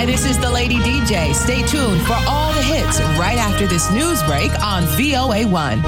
Hi, this is the Lady DJ. Stay tuned for all the hits right after this news break on VOA1.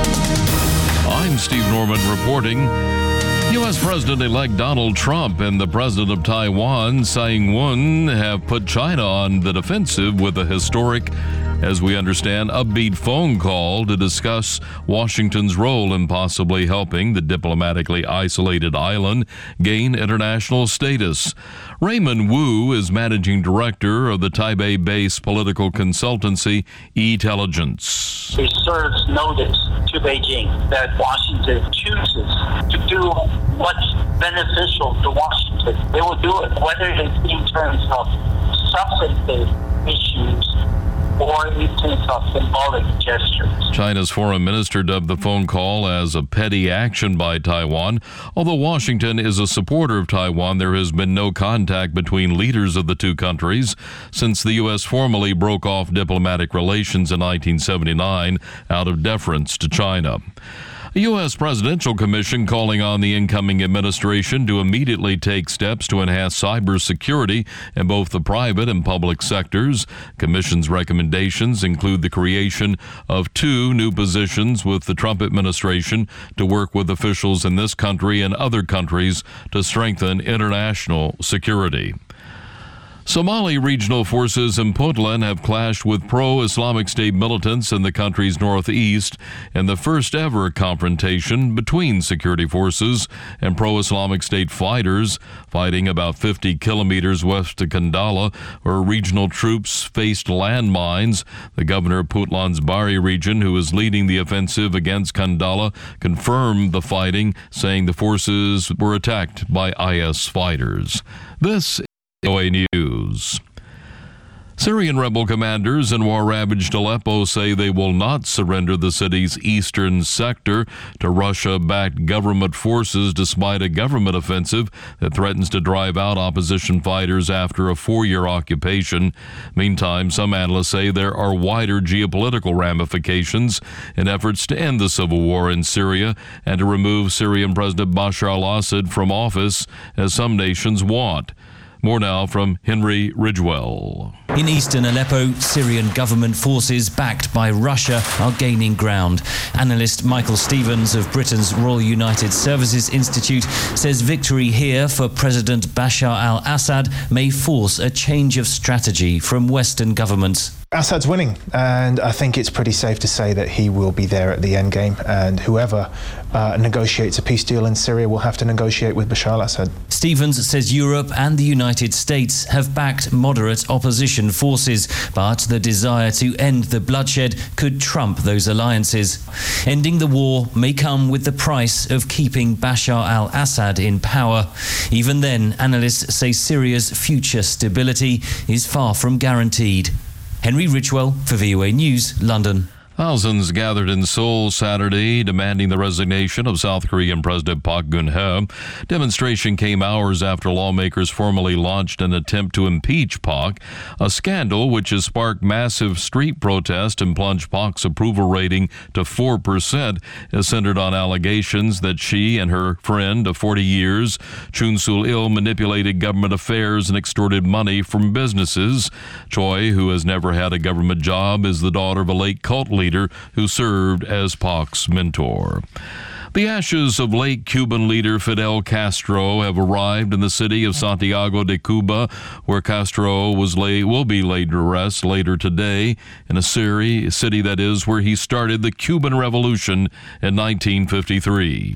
I'm Steve Norman reporting. U.S. President-elect Donald Trump and the president of Taiwan, Tsai Ing-wen, have put China on the defensive with a historic, as we understand, upbeat phone call to discuss Washington's role in possibly helping the diplomatically isolated island gain international status. Raymond Wu is managing director of the Taipei-based political consultancy E-Telligence. It serves notice to Beijing that Washington chooses to do what's beneficial to Washington. They will do it, whether it's in terms of substantive issues or in terms of symbolic gestures. China's foreign minister dubbed the phone call as a petty action by Taiwan. Although Washington is a supporter of Taiwan, there has been no contact between leaders of the two countries since the U.S. formally broke off diplomatic relations in 1979 out of deference to China. A U.S. presidential commission calling on the incoming administration to immediately take steps to enhance cybersecurity in both the private and public sectors. Commission's recommendations include the creation of 2 new positions with the Trump administration to work with officials in this country and other countries to strengthen international security. Somali regional forces in Puntland have clashed with pro-Islamic State militants in the country's northeast in the first ever confrontation between security forces and pro-Islamic State fighters, fighting about 50 kilometers west of Kandala, where regional troops faced landmines. The governor of Puntland's Bari region, who is leading the offensive against Kandala, confirmed the fighting, saying the forces were attacked by IS fighters. This VOA News. Syrian rebel commanders in war-ravaged Aleppo say they will not surrender the city's eastern sector to Russia-backed government forces despite a government offensive that threatens to drive out opposition fighters after a 4-year occupation. Meantime, some analysts say there are wider geopolitical ramifications in efforts to end the civil war in Syria and to remove Syrian President Bashar al-Assad from office, as some nations want. More now from Henry Ridgewell. In eastern Aleppo, Syrian government forces backed by Russia are gaining ground. Analyst Michael Stevens of Britain's Royal United Services Institute says victory here for President Bashar al-Assad may force a change of strategy from Western governments. Assad's winning, and I think it's pretty safe to say that he will be there at the end game, and whoever negotiates a peace deal in Syria will have to negotiate with Bashar al-Assad. Stevens says Europe and the United States have backed moderate opposition forces, but the desire to end the bloodshed could trump those alliances. Ending the war may come with the price of keeping Bashar al-Assad in power. Even then, analysts say Syria's future stability is far from guaranteed. Henry Ridgewell for VOA News, London. Thousands gathered in Seoul Saturday demanding the resignation of South Korean President Park Geun-hye. Demonstration came hours after lawmakers formally launched an attempt to impeach Park, a scandal which has sparked massive street protest and plunged Park's approval rating to 4%, is centered on allegations that she and her friend of 40 years, Chun Sul-il, manipulated government affairs and extorted money from businesses. Choi, who has never had a government job, is the daughter of a late cult leader who served as Park's mentor. The ashes of late Cuban leader Fidel Castro have arrived in the city of Santiago de Cuba, where Castro will be laid to rest later today, in a city that is where he started the Cuban Revolution in 1953.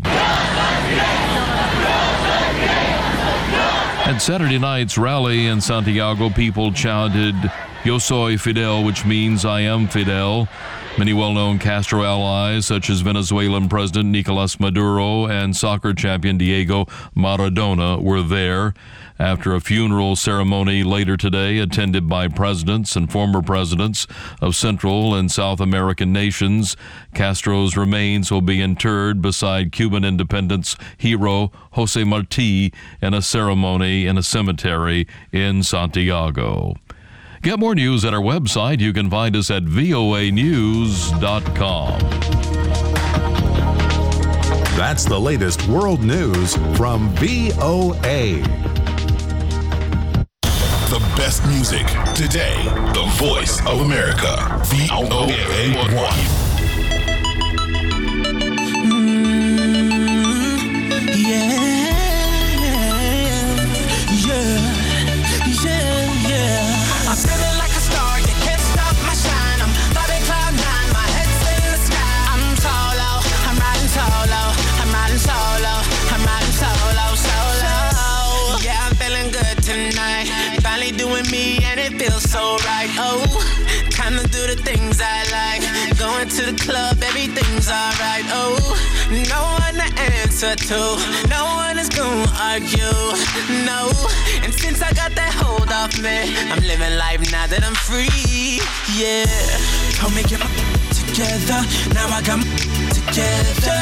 At Saturday night's rally in Santiago, people chanted, "Yo soy Fidel," which means I am Fidel. Many well-known Castro allies, such as Venezuelan President Nicolas Maduro and soccer champion Diego Maradona, were there. After a funeral ceremony later today attended by presidents and former presidents of Central and South American nations, Castro's remains will be interred beside Cuban independence hero Jose Marti in a ceremony in a cemetery in Santiago. Get more news at our website. You can find us at voanews.com. That's the latest world news from VOA. The best music today. The voice of America. VOA1. I'm feeling like a star, you can't stop my shine. I'm flying cloud nine, my head's in the sky. I'm solo, I'm riding solo, I'm riding solo, I'm riding solo, solo. Yeah, I'm feeling good tonight. Finally doing me and it feels so right. Oh, time to do the things I like. Going to the club, everything's alright. Oh, no one to answer to, no one is gonna argue. No, and since I got that hold off me, I'm living life now that I'm free. Yeah, told me get my together. Now I got my together.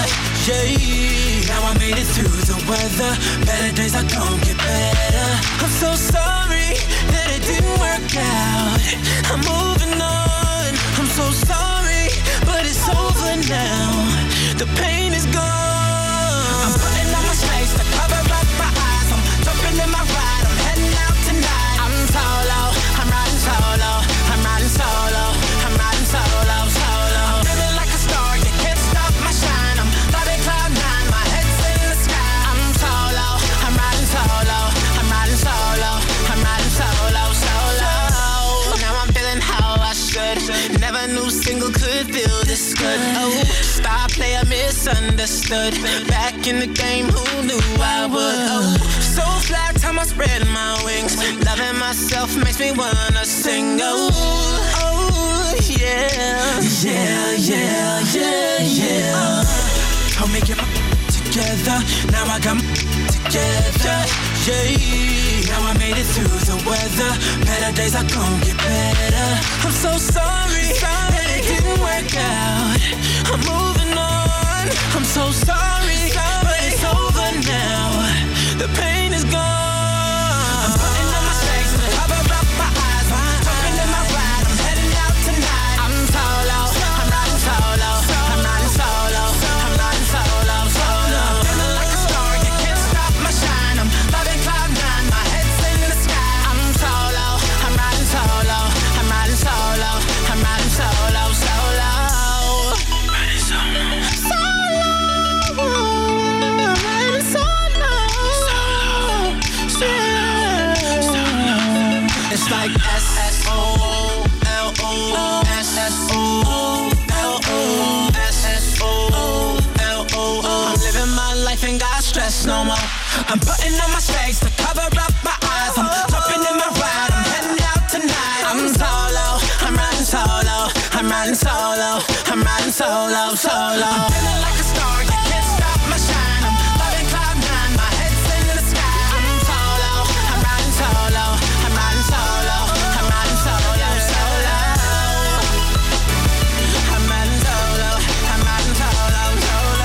Yeah, now I made it through the weather. Better days are gonna get better. I'm so sorry that it didn't work out. I'm moving on. I'm so sorry, but it's over now. The pain is gone. I'm putting on my skates to cover up my eyes. I'm jumping in my ride. I'm heading out tonight. I'm solo. I'm riding solo. I'm riding solo. I'm riding solo, solo. I'm feeling like a star. You can't stop my shine. I'm flying cloud nine. My head's in the sky. I'm solo. I'm riding solo. I'm riding solo. I'm riding solo, solo. Now I'm feeling how I should. Never knew single could feel this good. Oh, star player misunderstood. Back in the game, who knew I would? Oh, so fly, time I spread my wings. Loving myself makes me wanna sing. Oh, oh, yeah. Yeah, yeah, yeah, yeah. Told me get my together. Now I got my together. Yeah, now I made it through the weather. Better days are gonna get better. I'm so sorry that it didn't work out. I'm moving on. I'm so sorry, but it's over now. The pain is gone. I'm putting on my skates to cover up my eyes. I'm jumping in my ride. I'm heading out tonight. I'm solo. I'm riding solo. I'm riding solo. I'm riding solo, solo. I'm feeling like a star. You can't stop my shine. I'm flying cloud nine. My head's in the sky. I'm solo. I'm riding solo. I'm riding solo. I'm riding solo, solo. Riding solo. Solo. Riding solo. Solo. Solo. It's like S-S-O-L-O. S-S-O-L-O. S-S-O-L-O. I'm living my life, ain't got stress no more. I'm putting on my skates to cover up my eyes. I'm jumping in my ride. I'm heading out tonight. I'm solo. I'm riding solo. I'm riding solo. I'm riding solo, solo. I'm feeling like a star. You can't stop my shine. I'm flying cloud nine. My head's in the sky. I'm solo. I'm riding solo. I'm riding solo. I'm riding solo, solo. I'm riding solo. I'm riding solo, solo.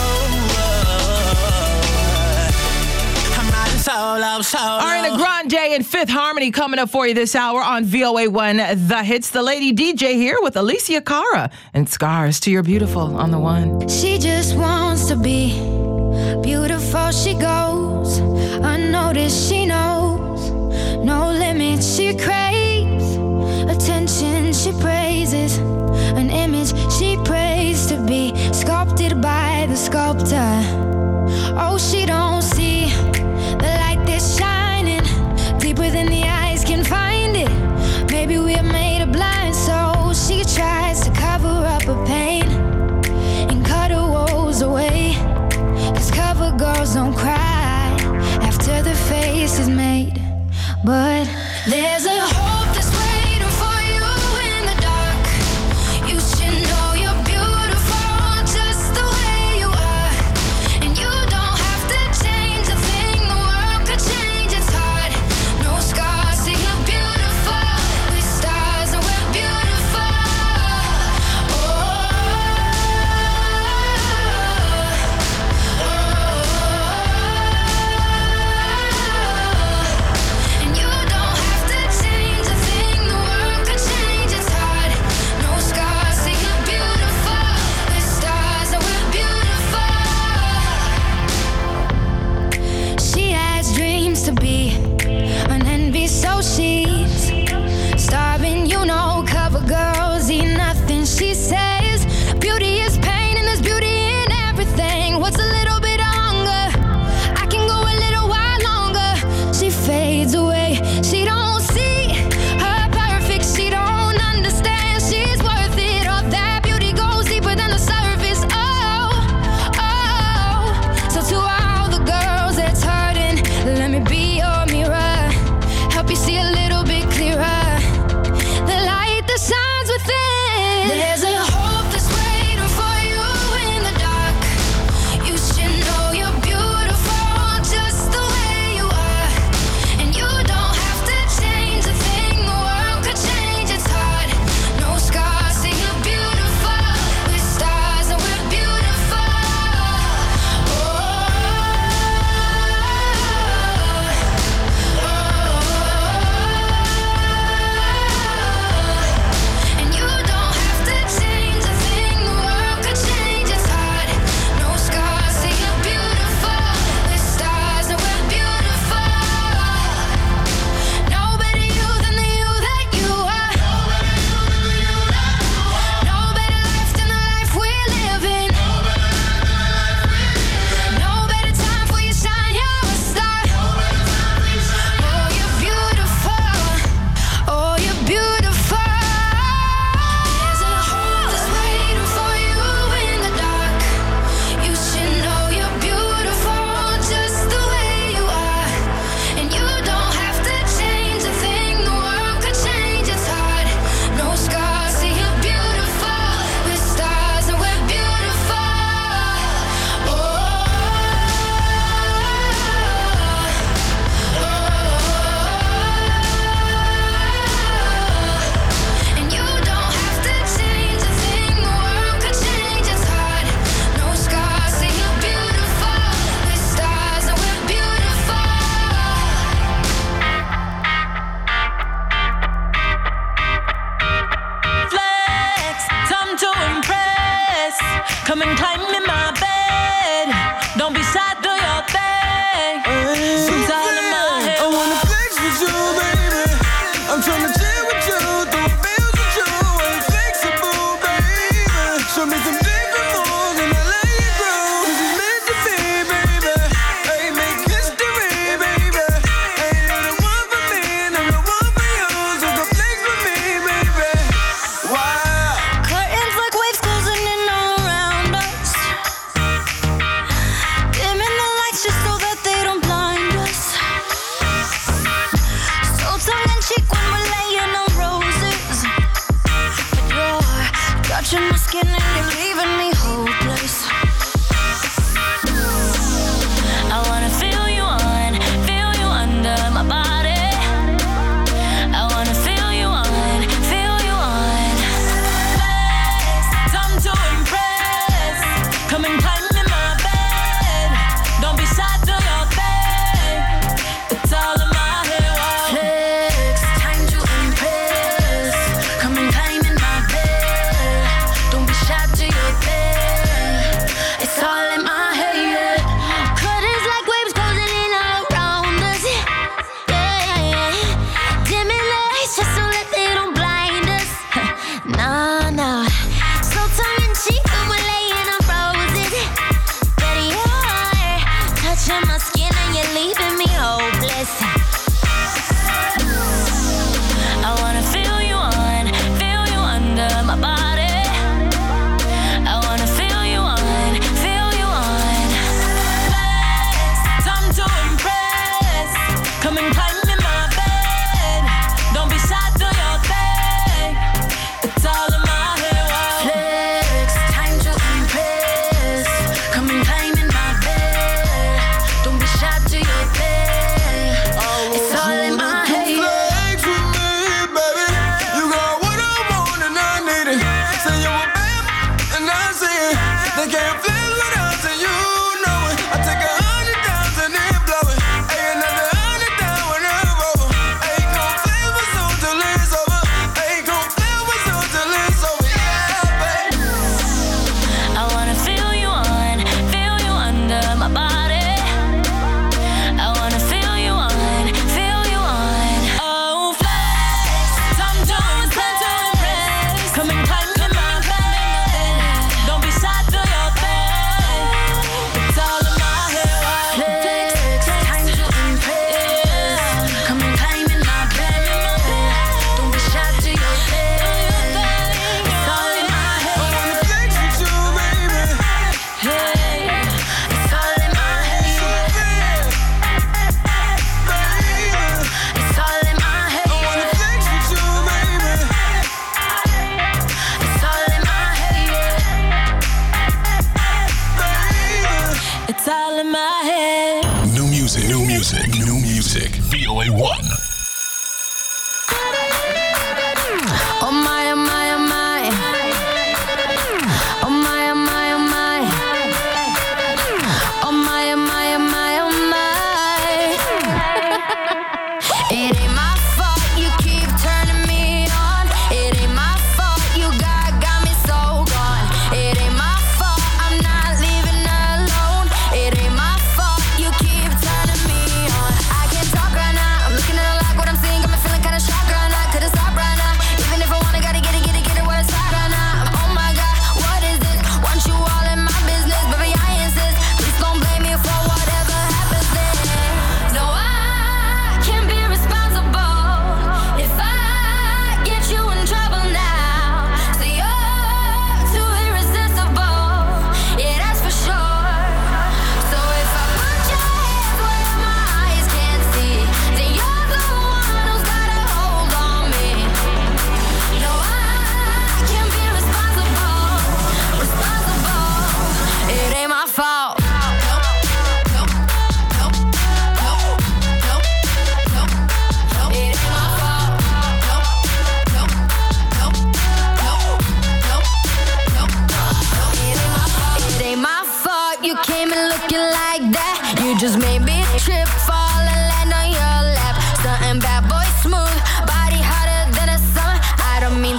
I'm riding solo, solo. Ariana Grande and Fifth Harmony coming up for you this hour on VOA1 The Hits. The Lady DJ here with Alicia Cara and Scars to Your Beautiful on the one. She just wants to be beautiful. She goes unnoticed. She knows no limits. She craves attention. She praises an image. She prays to be sculpted by the sculptor. Oh, she don't see the light that's shining deeper than the eyes can find it. Maybe we're made of blind, so she tries to cover up her pain and cut her woes away. 'Cause cover girls don't cry after the face is made. But there's a hope that's waiting for you in the dark. You should know you're beautiful just the way you are. And you don't have to change a thing, the world could change its heart. No scars, see you're beautiful. With stars and we're beautiful. Oh, and you don't have to change. see a little bit clearer. The light that shines within. There's a hope that's waiting for you in the dark. You should know you're beautiful just the way you are. And you don't have to change a thing. The world could change, it's hard. No scars, say you're beautiful. We're stars and we're beautiful. And you don't have to change a thing. The world could change, it's hard. No scars, say you're beautiful. We're stars and we're beautiful. No better you than the you that you are. No better life than the life we're living. No better time for you shine, you're a star. Oh, you're beautiful. Oh, you're beautiful. There's a hope that's waiting for you in the dark. You should know you're beautiful just the way you are. And you don't have to change a thing. The world could change, it's hard. No scars, say you're beautiful. We're stars and we're beautiful. And you don't have to change a thing. The world could change, it's hard. No scars, say you're beautiful. We're stars and we're beautiful. Flex, time to impress. Come and climb in my bed. Don't be shy, do your thing. It's all in my head. I wanna flex with you, baby. I'm tryna chill with you, do feels with you. I'm flexible, baby. Show me some different moves and I let you groove. This is meant to be, baby. Hey, make history, baby. Hey, you're the one for me and I'm the one for you. So come flex with me, baby. Wow. Curtains like waves closing in all around us. Dimming the lights just so that they don't blind us. So tongue in cheek when we're laying on roses. But you're touching my skin and you're leaving me hopeless. I wanna feel you under my body. I wanna feel you on. Flex, time to impress. Come and climb in my bed. Don't be shy, do your thing. It's all in my head. Wow. Flex, time to impress. Come and climb in my bed. Don't be shy to your bed.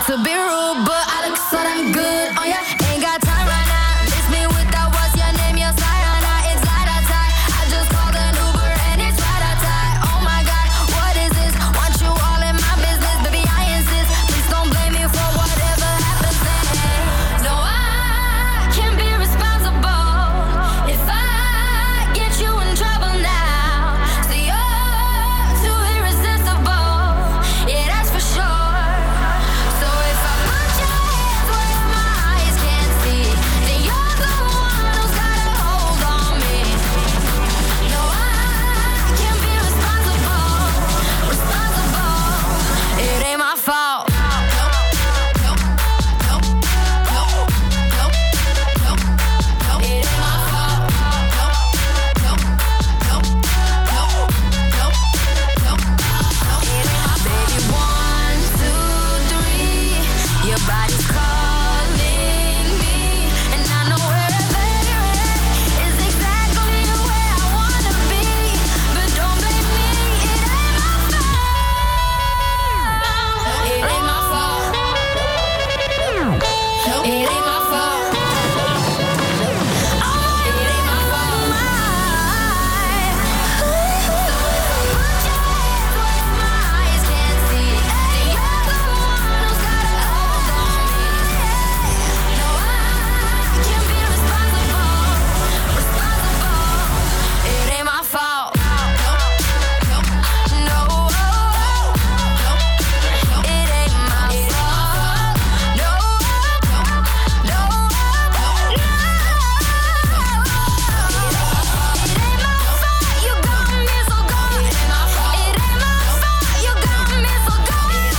to be rude, but I look so damn good on ya. Ain't got time right now. Miss me with that what's your name, your Sayana. It's light outside. I just called an Uber and it's right outside. Oh my God, what is this? Want you all in my business, baby, I insist. Please don't blame me for whatever happens next. No, I can't be responsible if I get you in trouble now. So you're too irresistible, yeah, that's for sure. So if I put your hands where my eyes can't see, then you're the one who's got a hold on me. No, I can't be responsible. It ain't my fault. It ain't my fault. Baby, 1, 2, 3, your body's calling me, and I know wherever you're at is exactly where I wanna be. But don't blame me, it ain't my fault. It ain't my fault. It ain't my fault. Oh, it ain't my fault. Put your hands where my eyes can't see, then you're the one who's got a hold on me. No, I can't be responsible. It ain't my fault. No, it ain't my fault. No, no, it ain't my fault. You got me so gone. It ain't my fault. You got me so gone.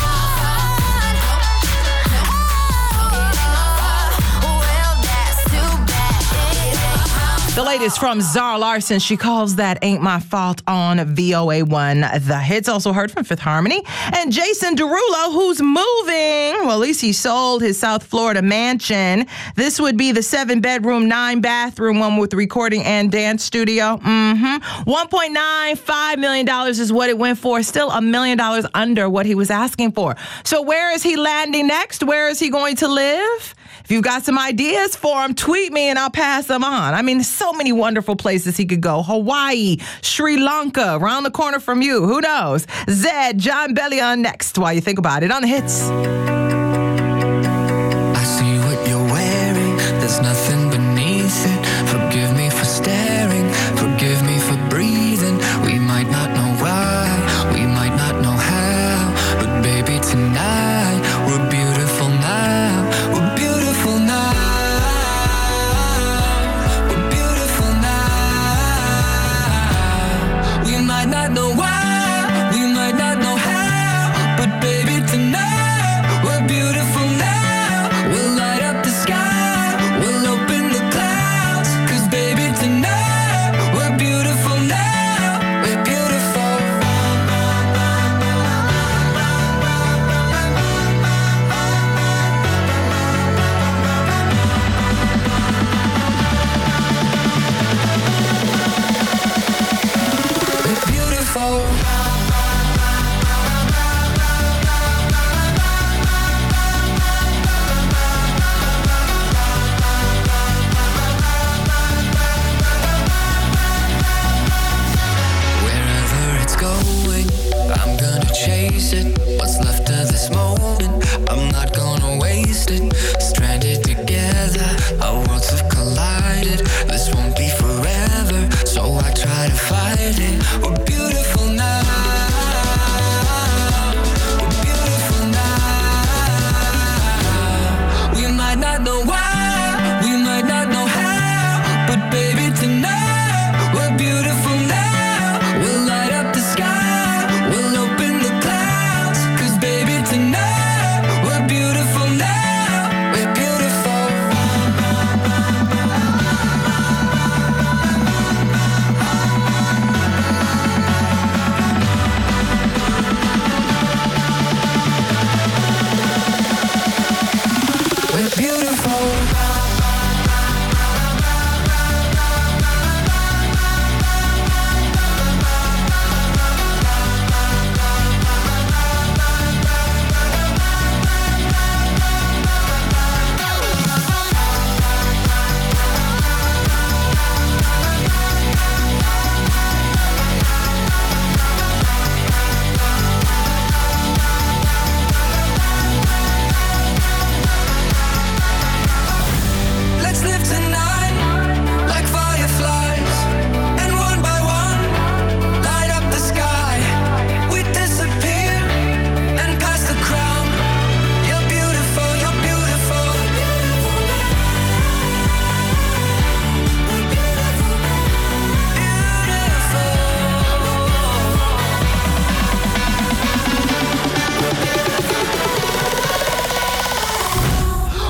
Well, that's too bad. The latest from Zara Larsson. She calls that Ain't My Fault on VOA1 The Hits. Also heard from Fifth Harmony. And Jason Derulo, who's moving. Well, at least he sold his South Florida mansion. This would be the 7-bedroom, 9-bathroom one with recording and dance studio. $1.95 million is what it went for. Still $1 million under what he was asking for. So where is he landing next? Where is he going to live? If you've got some ideas for him, tweet me and I'll pass them on. I mean, so many wonderful places he could go. Hawaii, Sri Lanka, around the corner from you. Who knows? Zed, John Bellion next while you think about it on the hits. I see what you're wearing, there's nothing beneath it. Forgive me for staring, forgive me for breathing. We might not know why, we might not know how, but baby, tonight we're beautiful now. We're beautiful now. We're beautiful now. We might not know why, we might not know how, but baby, tonight we're beautiful now. We'll light up the sky, we'll open the clouds, 'cause baby, tonight we're beautiful now. We're beautiful. We're beautiful. Wherever it's going, I'm gonna chase it. What's left of this moment, I'm not gonna waste it. Stranded together, our worlds have collided. This won't be forever, so I try to fight it. We're beautiful now. We're beautiful now. We might not know why, we might not know how, but baby, tonight we're beautiful now. We'll light up the sky, we'll open the clouds, 'cause baby, tonight we're beautiful now. We're beautiful. We're beautiful.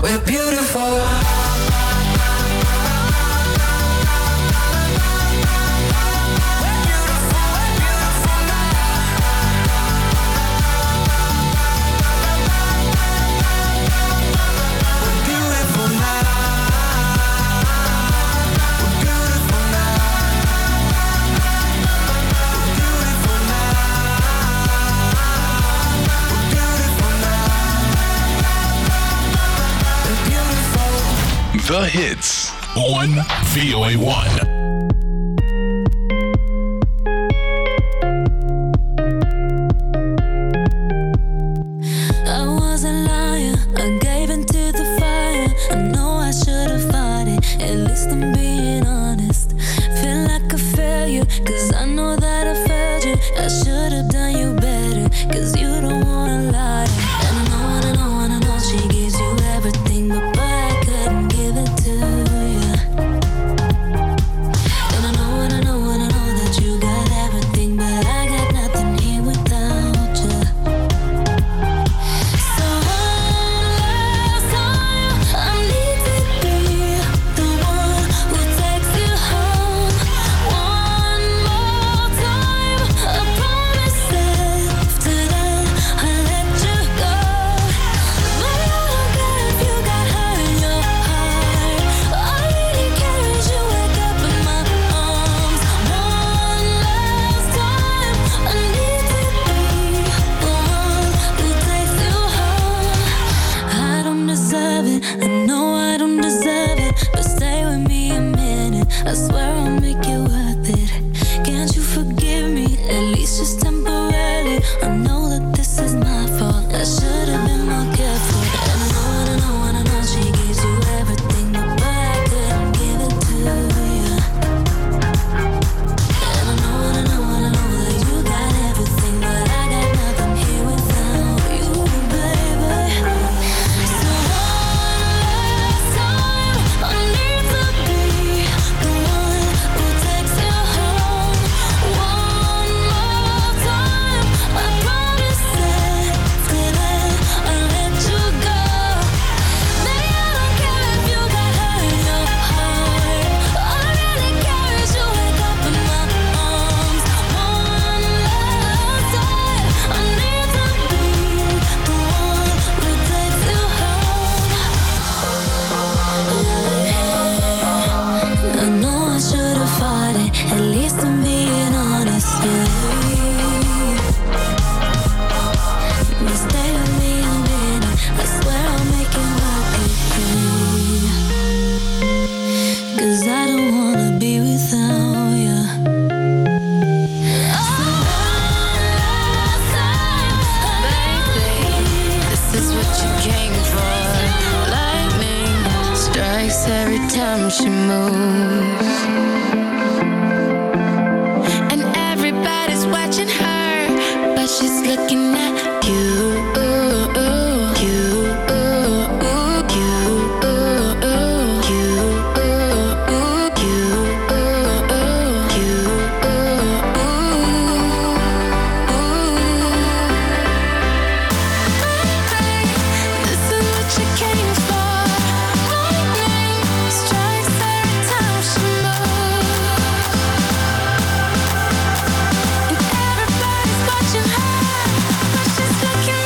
we're beautiful. The hits on VOA1. She moves, and everybody's watching her, but she's looking at you. Looking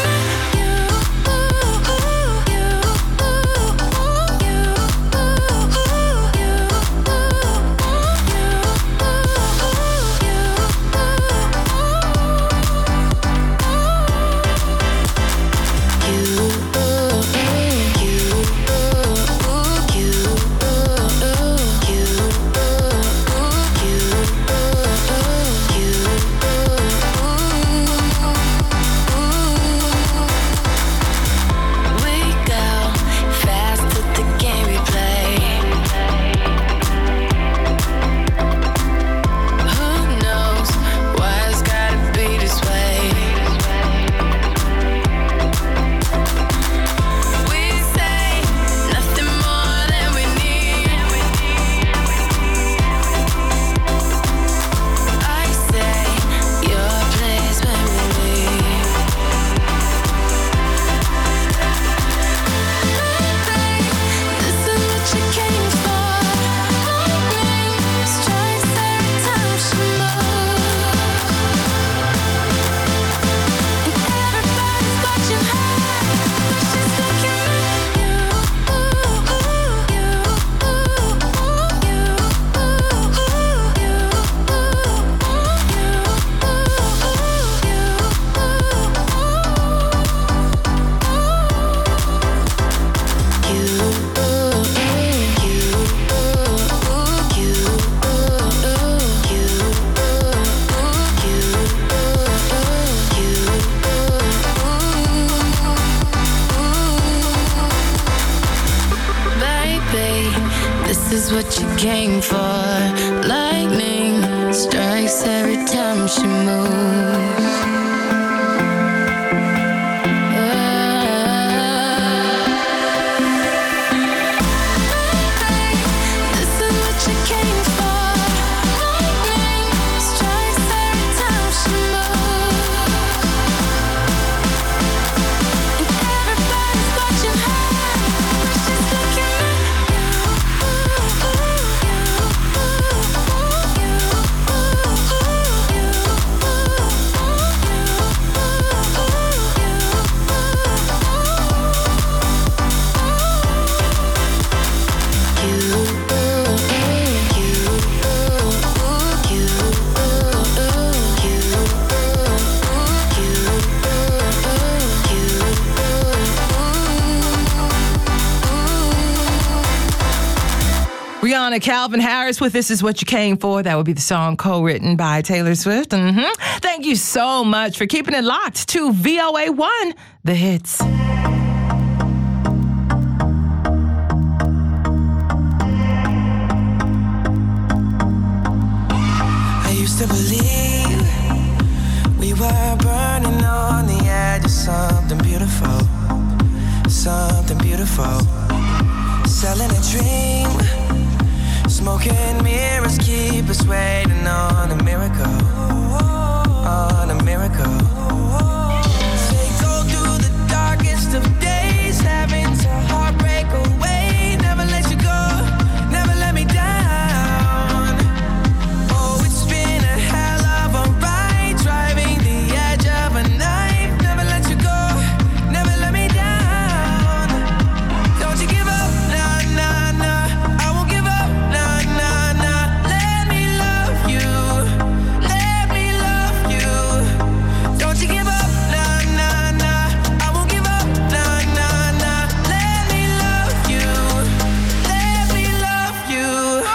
what you came for. Lightning strikes every time she moves. Rihanna, Calvin Harris with This Is What You Came For. That would be the song co-written by Taylor Swift. Thank you so much for keeping it locked to VOA1, The Hits. I used to believe we were burning on the edge of something beautiful, something beautiful. Selling a dream, smoking mirrors keep us waiting on a miracle, on a miracle. They go through the darkest of days, having to heartbreak away. Never let you go, never let me down. Oh, it's been a hell of a ride, driving the edge of a knife. Never let you go, never let me down. Don't you give up, nah, nah, nah. I won't give up, nah, nah, nah. Let me love you, let me love you. Don't you give up, nah, nah, nah. I won't give up, nah, nah, nah. Let me love you, let me love you.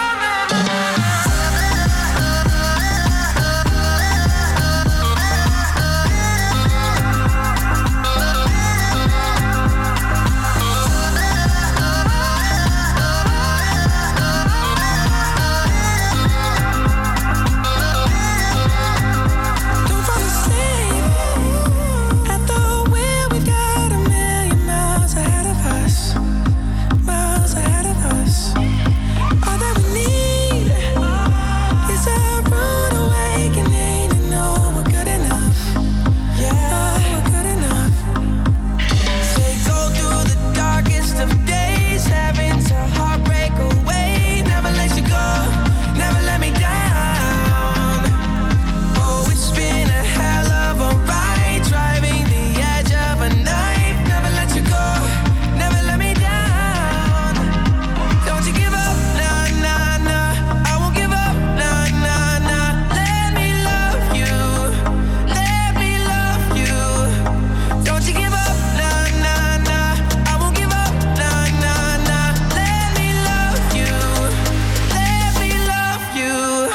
Don't fall asleep at the wheel. We've got a million miles ahead of us, miles ahead of us. All that we need is a rude awakening to know we're good enough. Yeah, we're good enough. They go through the darkest of days, having to heartbreak away. Never let you go, never let me down. Oh, it's been a hell of a ride, driving the edge of a knife. Never let you go, never let me down. Don't you give up, nah, nah, nah. I won't give up, nah, nah, nah. Let me love you, let me love you. Don't you give up, nah, nah, nah. I won't give up, nah, nah, nah. Let me love you, let me love you.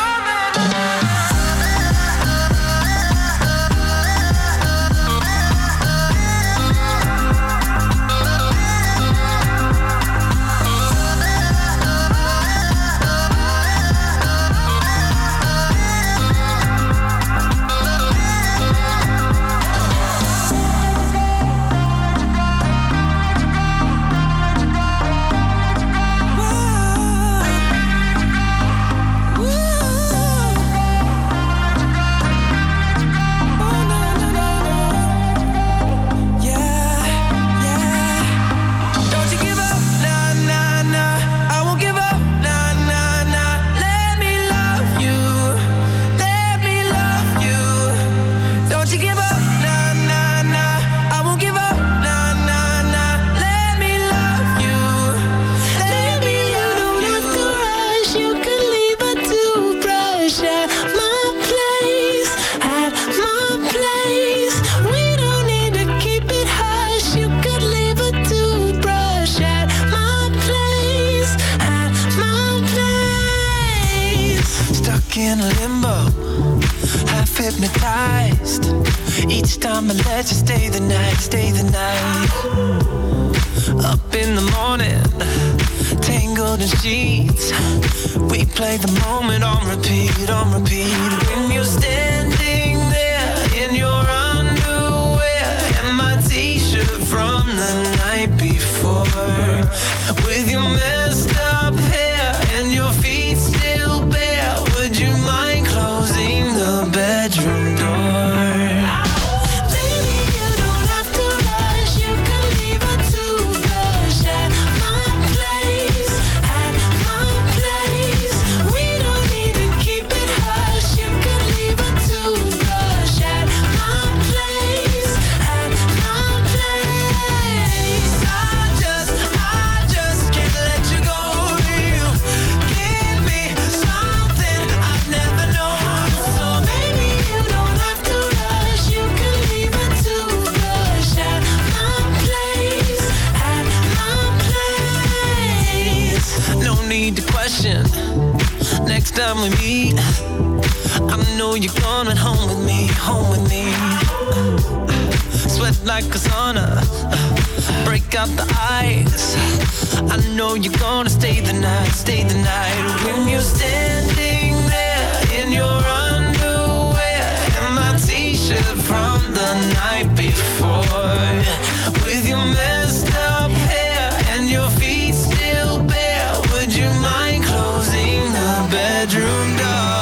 Don't you give up, nah, nah, nah. I won't give up, nah, nah, nah. Let me love you, let me love you. Don't you give up, nah, nah, nah. I won't give up, nah, nah, nah. Let me love you, let me love you. Don't have to rush, you can leave a toothbrush at my place, at my place. We don't need to keep it hush. You could leave a toothbrush at my place, at my place. Stuck in a limbo, half hypnotized. Each time I let you stay the night, stay the night. Up in the morning, tangled the sheets. We play the moment on repeat, on repeat. When you're standing there in your underwear and my t-shirt from the night before, with your messed up hair and your feet still bare, would you mind closing the bedroom door? Next time we meet, I know you're coming home with me, home with me. Sweat like a sauna, break out the ice. I know you're gonna stay the night, stay the night. When you're standing there in your underwear and my t-shirt from the night before, with your messed up hair and your feet still bare, would you mind closing the bedroom door?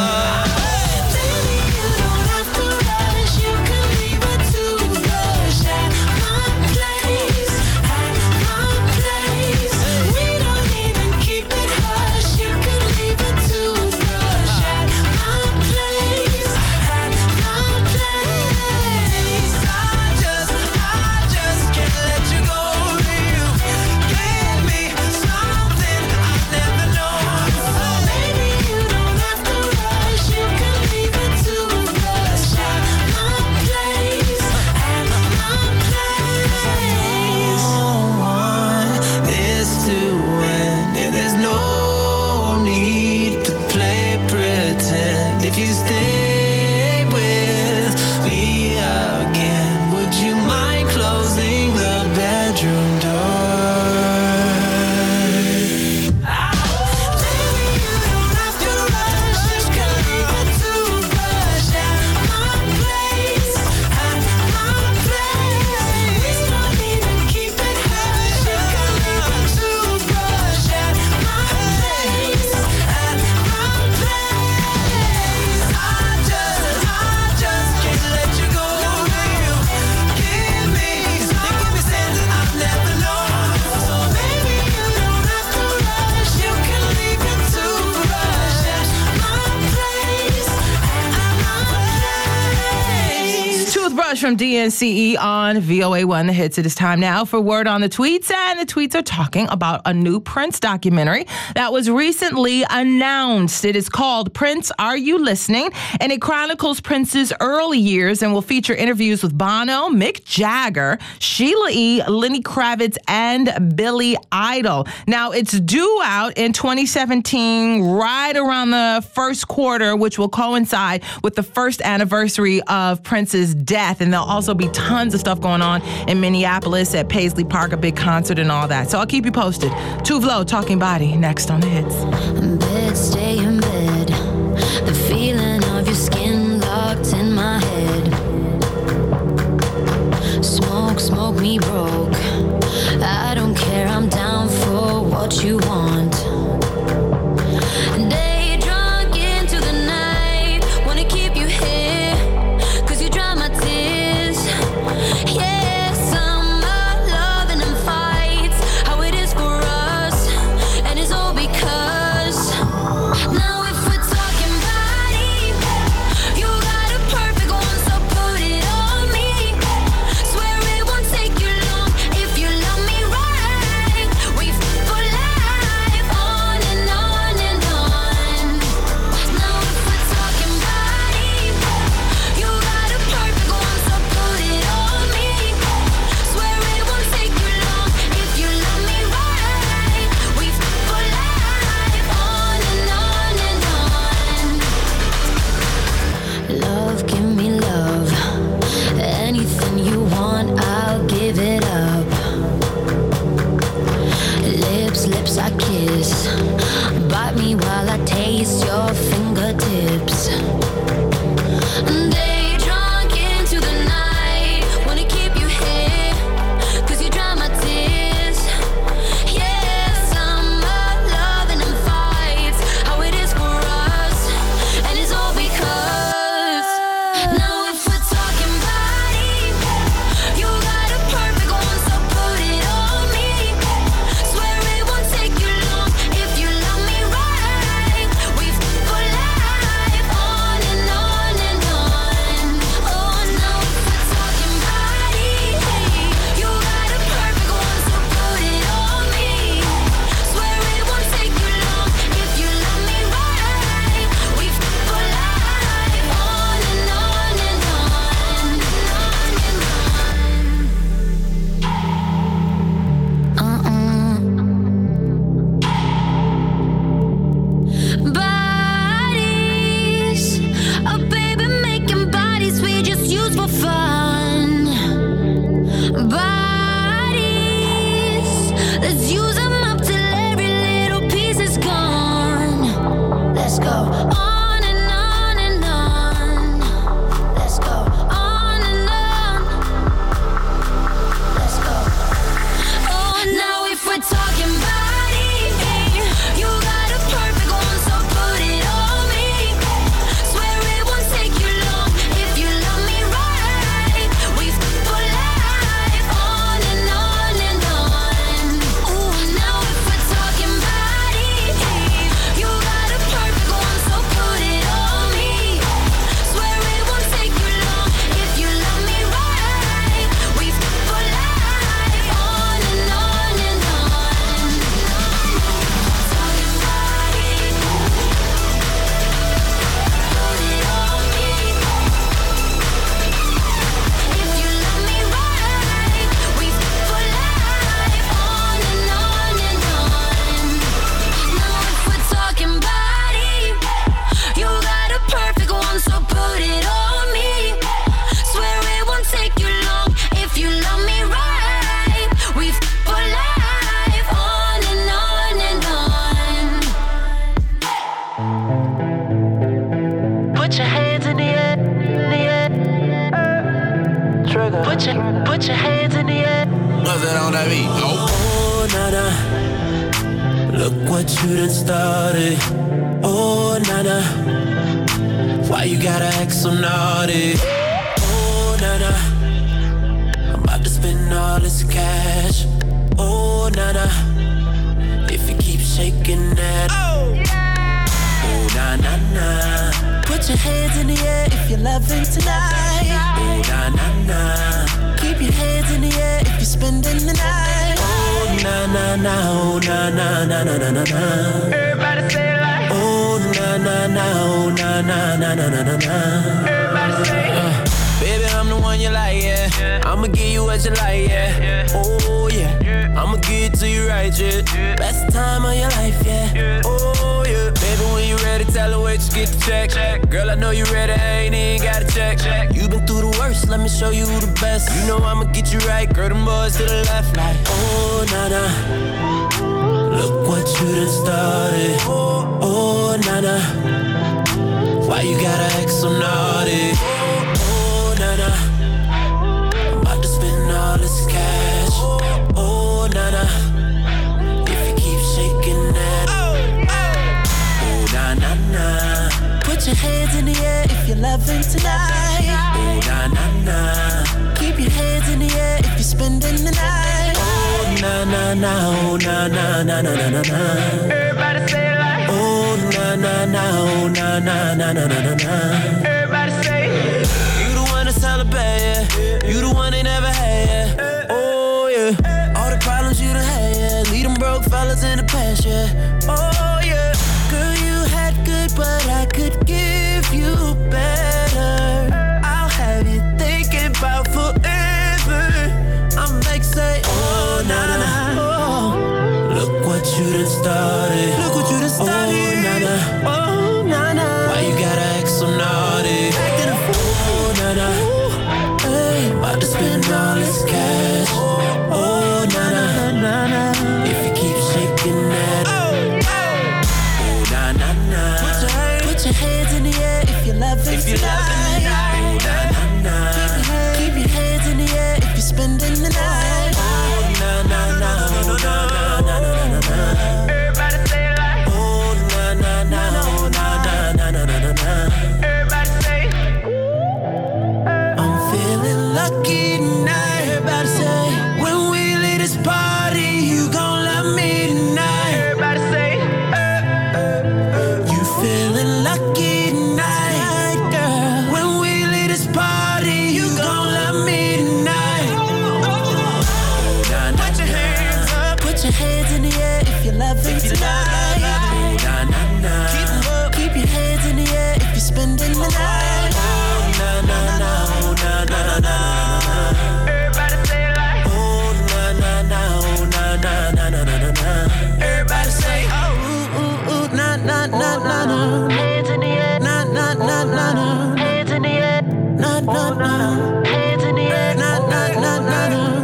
From DNCE on VOA1 The Hits. It is time now for Word on the Tweets, and the tweets are talking about a new Prince documentary that was recently announced. It is called Prince, Are You Listening? And it chronicles Prince's early years and will feature interviews with Bono, Mick Jagger, Sheila E., Lenny Kravitz, and Billy Idol. Now, it's due out in 2017, right around the first quarter, which will coincide with the first anniversary of Prince's death. And there'll also be tons of stuff going on in Minneapolis at Paisley Park, a big concert and all that. So I'll keep you posted. Tuvlo, Talking Body, next on The Hits. Bed, stay in bed. The feeling of your skin locked in my head. Smoke me broke. I don't care, I'm down for what you want. Day drunk into the night. Wanna keep you here, 'cause you dry my tears. Yeah, summer love and them fights, how it is for us, and it's all because now if we're talking body, you got a perfect one, so put it on me. Swear it won't take you long if you love me right. We for life. hands in the air. What's that on that beat? Oh, nana, look what you done started. Oh, nana, why you gotta act so naughty? Oh, nana, I'm about to spend all this cash. Oh, nana, if you keep shaking that. Oh, na na na. Put your hands in the air if you're loving tonight. Oh, na na na. Keep your hands in the air if you're spending the night. Oh, na na na. Oh, na na na na na na na. Everybody say it like. Oh, na na na. Oh, na na na na na na na. Everybody say it. Baby, I'm the one you like, yeah. I'ma give you what you like, yeah. Oh, yeah. I'ma give it to you right, yeah. Best time of your life, yeah. Oh, yeah. Baby, when you ready, tell her wait, just get the check. Girl, I know you ready, I ain't even gotta check. You been through the worst, let me show you who the best. You know I'ma get you right, girl, them boys to the left, like. Oh, na-na, look what you done started. Oh, na-na, why you gotta act so naughty? Oh, na-na, I'm about to spend all this cash. Oh, na-na, if you keep shaking that. Oh, na-na-na, put your hands in the air if you're loving tonight. Oh, na-na-na, keep your hands in the air if you're spending the night. Oh, na-na-na, oh, na-na-na-na-na-na-na. Everybody say it like. Oh, na-na-na, oh, na-na-na-na-na-na-na. Everybody say it. You the one to celebrate, yeah. You the one they never had, yeah. Oh, yeah. All the problems you done had, yeah. Leave them broke fellas in the past, yeah. Oh, yeah. Girl, you had good, but I could give you better. I'll have you thinking about forever. I'm like, say, oh, na-na, oh. Look what you done started. Look what you done started. Oh, na-na, oh, na-na. Why you gotta act so naughty? Oh, na-na, hey, about to spend all this cash. Oh, na-na, na-na, if you keep shaking that. Oh, na-na-na, put your hands in the air if you're loving tonight. Oh, na-na-na, keep your hands in the air if you're spending the night. Oh, na-na-na, oh, na-na-na-na-na-na. Everybody say it like. Oh, na-na-na, oh, na-na-na-na-na-na. Everybody say. I'm feeling lucky tonight. Everybody say. When we leave this party, you gon' love me tonight. Everybody say. You feeling lucky tonight, girl. When we leave this party, you gon' love me tonight. Put your hands up. Put your hands in the air if you're loving tonight. Keep 'em up. Keep your hands in the air if you're spending the night. Na na na, oh, na na na na. Everybody say it like. Oh, na na na, oh, na na na na na na. Everybody say, oh, ooh, ooh, ooh, na na na na na. Hands in the air, na na na na na. Hands in the air, na na na. Hands in the air, na na na na na.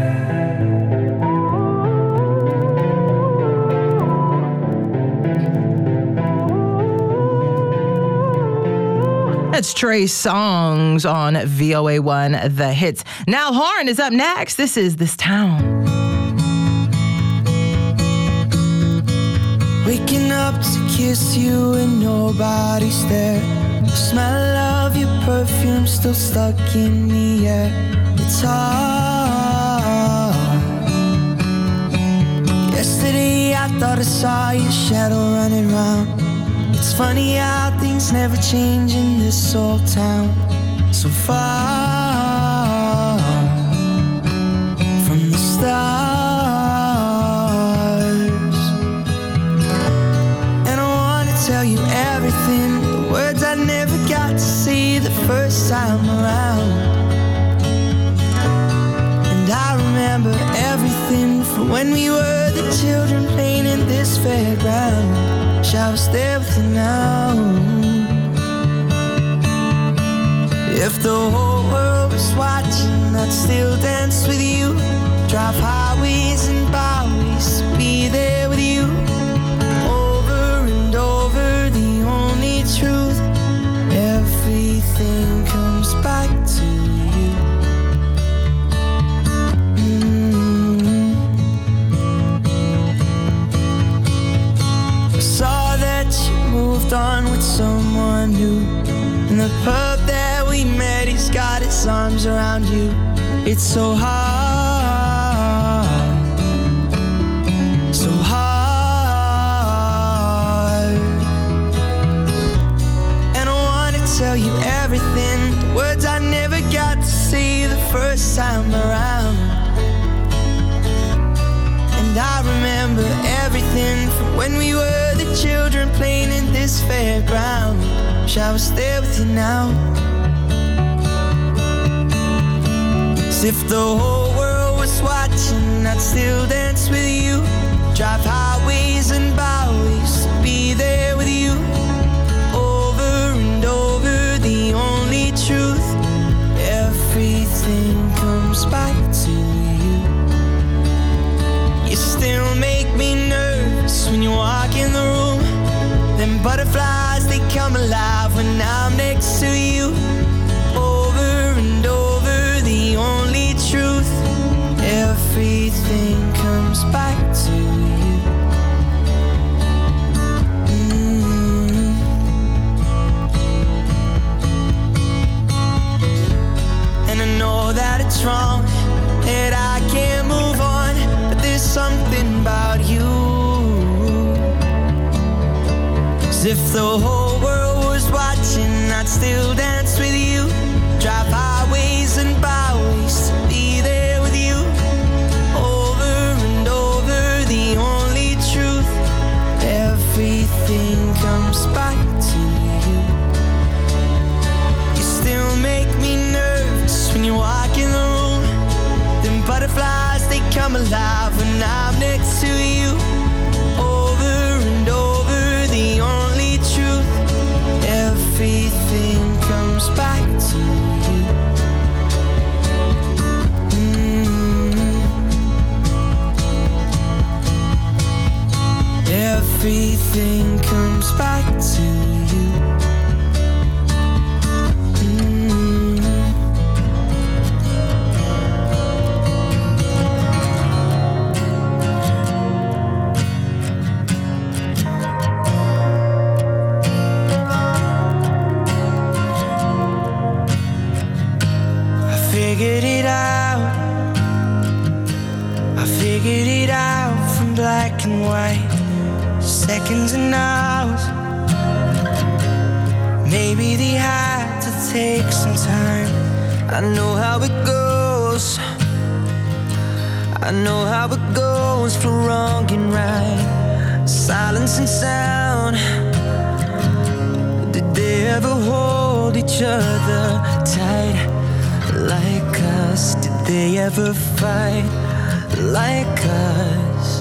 That's Trey Songz on VOA1 The Hits. Now Horn is up next. This is This Town. Waking up to kiss you and nobody's there. The smell of your perfume still stuck in the air. It's hard. Yesterday I thought I saw your shadow running round. It's funny how things never change in this old town. So far from the stars. And I wanna tell you everything, the words I never got to say the first time around. And I remember everything from when we were the children playing in this fairground. Wish I was there with you now. If the whole world was watching, I'd still dance with you. Drive highways and byways to be there with you. Over and over, the only truth. Everything comes back to you. It's so hard, so hard. And I wanna tell you everything, the words I never got to say the first time around. And I remember everything from when we were the children playing in this fairground. Wish I was there with you now. As if the whole world was watching, I'd still dance with you. Drive highways and byways to be there with you. Over and over, the only truth. Everything comes back to you. You still make me nervous when you walk in the room. Them butterflies, they come alive when I'm next to you. Over and over, the only truth. Everything comes back to you. And I know that it's wrong, that I can't move on, but there's something about you. As if the whole world was watching, I'd still dance with you. Drive highways and byways to be there with you. Over and over, the only truth. Everything comes back to you. You still make me nervous when you walk in the room. Them butterflies, they come alive when I'm next to you. Over and over, the only truth. Everything comes back to you. Everything comes back to you. I figured it out. I figured it out from black and white. Seconds and hours. Maybe they had to take some time. I know how it goes. I know how it goes for wrong and right. Silence and sound. Did they ever hold each other tight like us? Did they ever fight like us?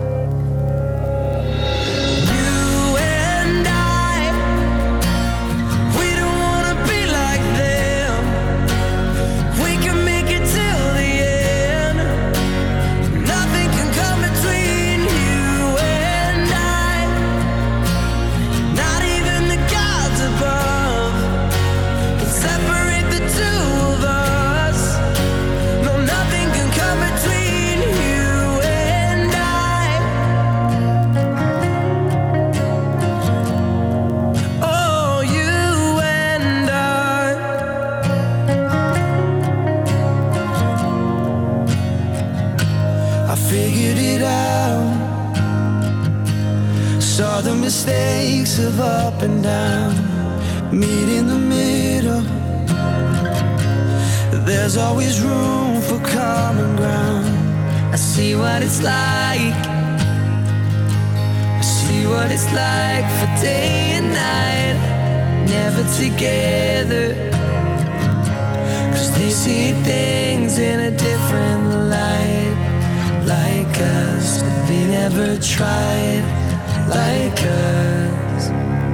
Mistakes of up and down, meet in the middle. There's always room for common ground. I see what it's like. I see what it's like for day and night, never together. 'Cause they see things in a different light, like us, but they never tried like us.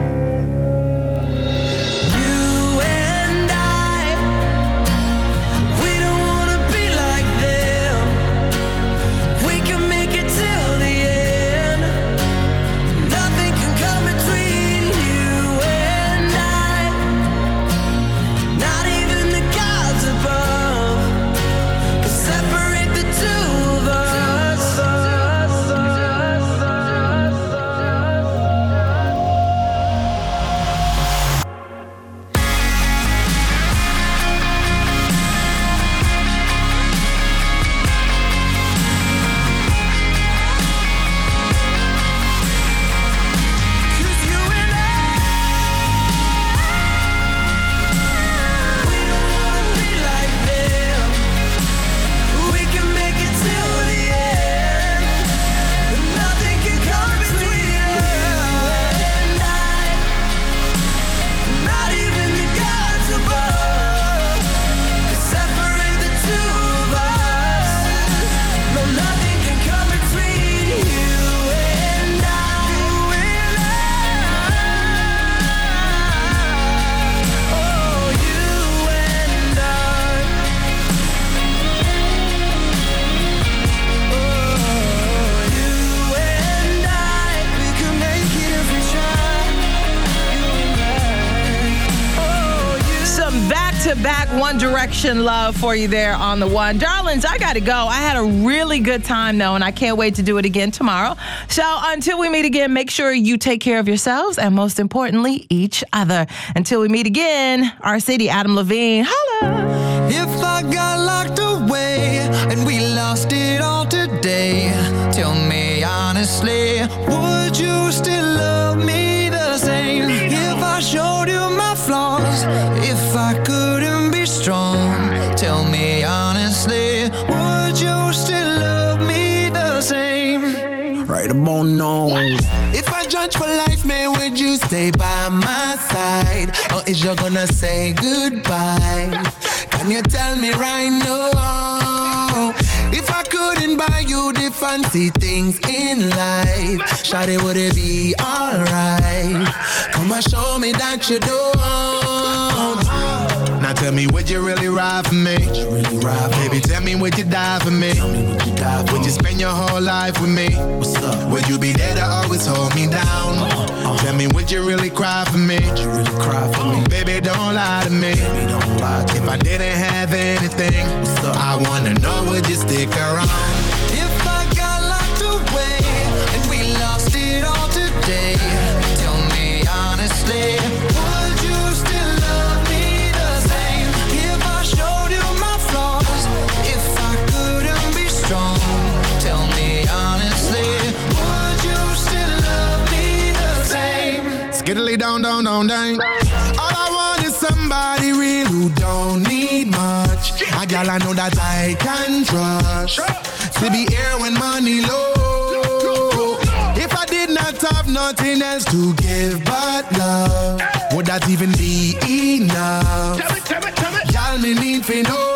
You and I, we don't wanna be like them. We can make it till the end. Nothing can come between you and I. Not even the gods above can separate the two of us. back. One Direction love for you there on the one. Darlings, I got to go. I had a really good time, though, and I can't wait to do it again tomorrow. So until we meet again, make sure you take care of yourselves and, most importantly, each other. Until we meet again, our city, Adam Levine. Holla! If I got locked away and we lost it all today, tell me honestly, would you still love me the same? If I showed you my flaws, if I couldn't be strong, tell me honestly, would you still love me the same? Right about now. If I judge for life, man, would you stay by my side? Or is you gonna say goodbye? Can you tell me right now? If I couldn't buy you the fancy things in life, shawty, would it be alright? Come and show me that you don't. Now tell me, would you really ride for me? Baby, tell me, would you die for me? Would you spend your whole life with me? Would you be there to always hold me down? Tell me, would you really cry for me? Baby, don't lie to me. If I didn't have anything, I wanna know, would you stick around? If I got locked away and we lost it all today, tell me honestly, would you still love me the same? If I showed you my flaws, if I couldn't be strong, tell me honestly, would you still love me the same? Skiddly down, down, down, down. All I want is somebody real who don't need much. A gal I know that I can trust, to be here when money low. If I did not have nothing else to give but love, would that even be enough? Y'all me need to know.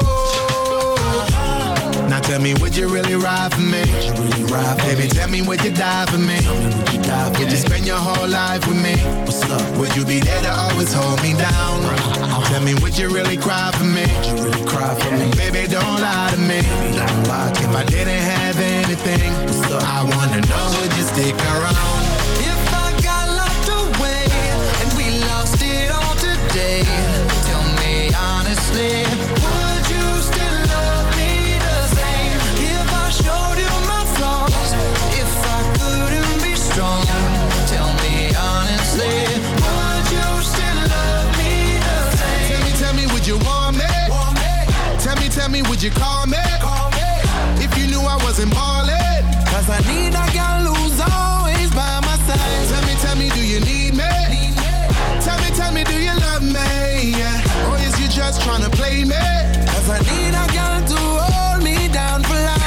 Now tell me, would you really ride for me? Baby, tell me, would you die for me? Would you spend your whole life with me? Would you be there to always hold me down? Tell me, would you really cry for me? Baby, don't lie to me. If I didn't have anything, I wanna know, would you stick around? If I got locked away and we lost it all today, tell me honestly, would you still love me the same? If I showed you my flaws, if I couldn't be strong, tell me honestly, would you still love me the same? Tell me, would you want me? Tell me, would you call me? If you knew I wasn't ballin', 'cause I need a girl who's always by my side. Tell me, do you need me? Tell me, do you love me? Or is you just tryna play me? 'Cause I need a girl to hold me down for life.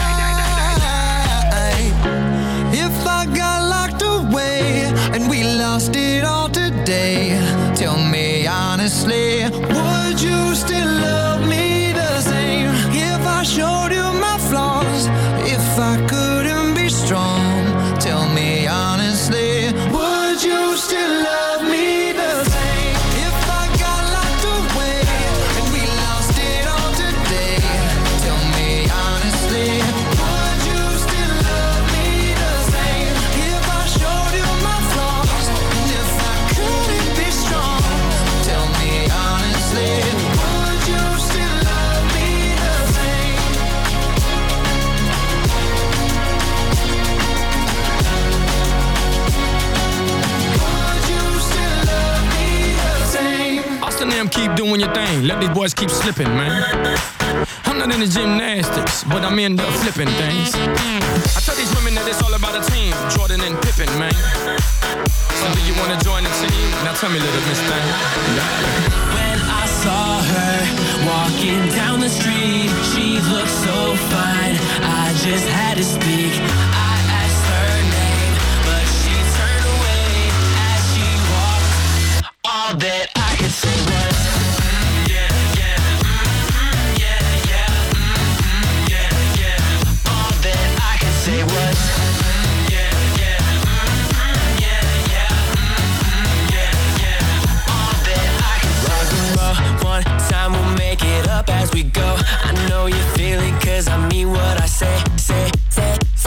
If I got locked away and we lost it all today, tell me honestly, would you still love me the same? If I showed you my flaws, if I couldn't be strong, tell me honestly, would you still love me the same? If I got locked away and we lost it all today, tell me honestly, would you still love me the same? If I showed you my flaws, and if I couldn't be strong, tell me honestly, would you still love me the same? Would you still love me the same? Austin them keep doing your thing. Let these boys keep slipping, man. I'm not into gymnastics, but I'm into flipping things. I tell these women that it's all about a team. Jordan and Pippen, man. So do you want to join the team? Now tell me, little miss thing. When I saw her walking down the street, she looked so fine, I just had to speak. I asked her name, but she turned away as she walked. All that I could say was, yeah, yeah, yeah, yeah, yeah, yeah. All that I could say was, yeah, yeah, yeah, yeah, yeah, yeah. All that I could say was, one time we'll make it up as we go. I know you feel it 'cause I mean what I say, say, say,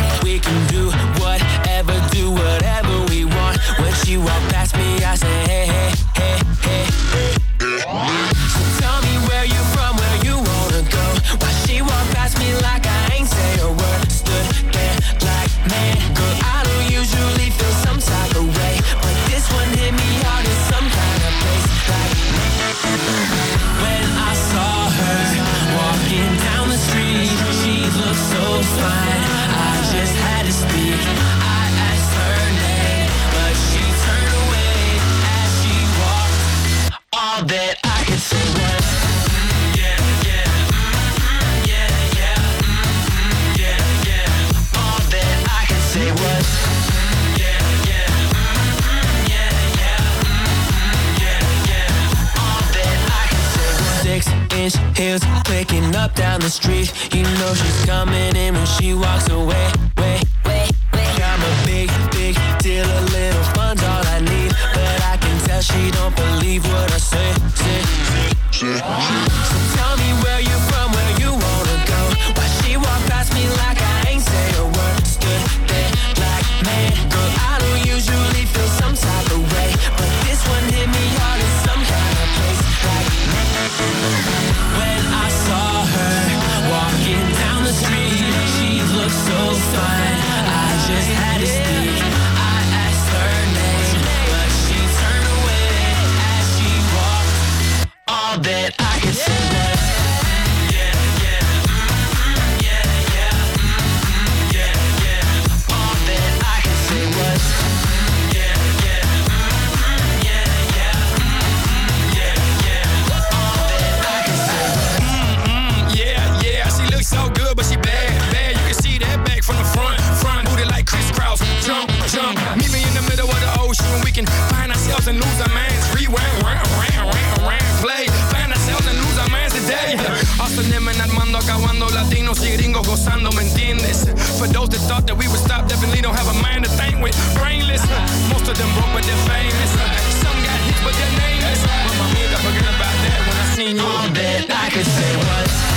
fine. I just had to speak. I asked her name, but she turned away as she walked. All that I could say was, yeah, yeah, yeah, yeah, yeah, yeah. All that I could say was, yeah, yeah, yeah, yeah, yeah, yeah. All that I could say was 6-inch heels clicking up down the street. You know she's coming in when she walks away. I'm a big deal, a little fun's all I need, but I can tell she don't believe what I say. So tell me where you from, where you wanna go. Why she walk past me like I ain't say a word. Stood there like, man, girl, I don't usually feel some type of way, but this one hit me hard in some kind of place. Like, when I saw her walking down the street, she looked so fine. I just had to speak. I asked her name, but she turned away as she walked. All that I could say was, yeah, yeah, yeah, yeah, yeah, yeah. All that I could say was, yeah, yeah, yeah, yeah, yeah, yeah. All that I could say was, Yeah, she looks so good, but she bad. You can see that back from the front. Booty like crisscross, jump. Meet me in the middle of the ocean. We can find ourselves and lose our minds. Rewind, play. Find ourselves and lose our minds today. Hustling and armando, acabando, latinos y gringos gozando, ¿me entiendes? For those that thought that we would stop, definitely don't have a mind to think with. Brainless, most of them broke, but they're famous. Some got hits, but they're nameless. But my amiga, forget about that when I seen you. all that I could say was,